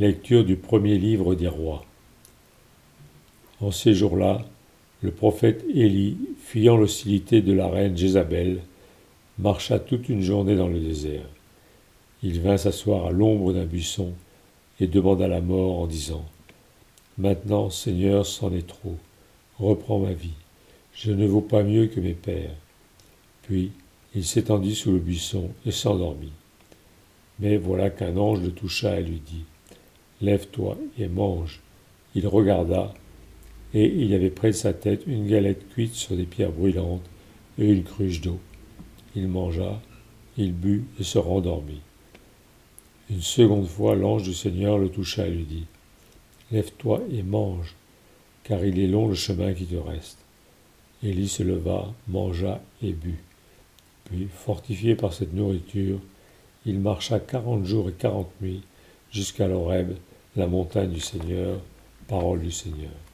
Lecture du premier livre des rois. En ces jours-là, le prophète Élie, fuyant l'hostilité de la reine Jézabel, marcha toute une journée dans le désert. Il vint s'asseoir à l'ombre d'un buisson et demanda la mort en disant : « Maintenant, Seigneur, c'en est trop. Reprends ma vie. Je ne vaux pas mieux que mes pères. » Puis il s'étendit sous le buisson et s'endormit. Mais voilà qu'un ange le toucha et lui dit : « Lève-toi et mange. » Il regarda, et il y avait près de sa tête une galette cuite sur des pierres brûlantes et une cruche d'eau. Il mangea, il but et se rendormit. Une seconde fois, l'ange du Seigneur le toucha et lui dit : « Lève-toi et mange, car il est long le chemin qui te reste. » Élie se leva, mangea et but. Puis, fortifié par cette nourriture, il marcha 40 jours et 40 nuits jusqu'à l'Horeb, la montagne du Seigneur, parole du Seigneur.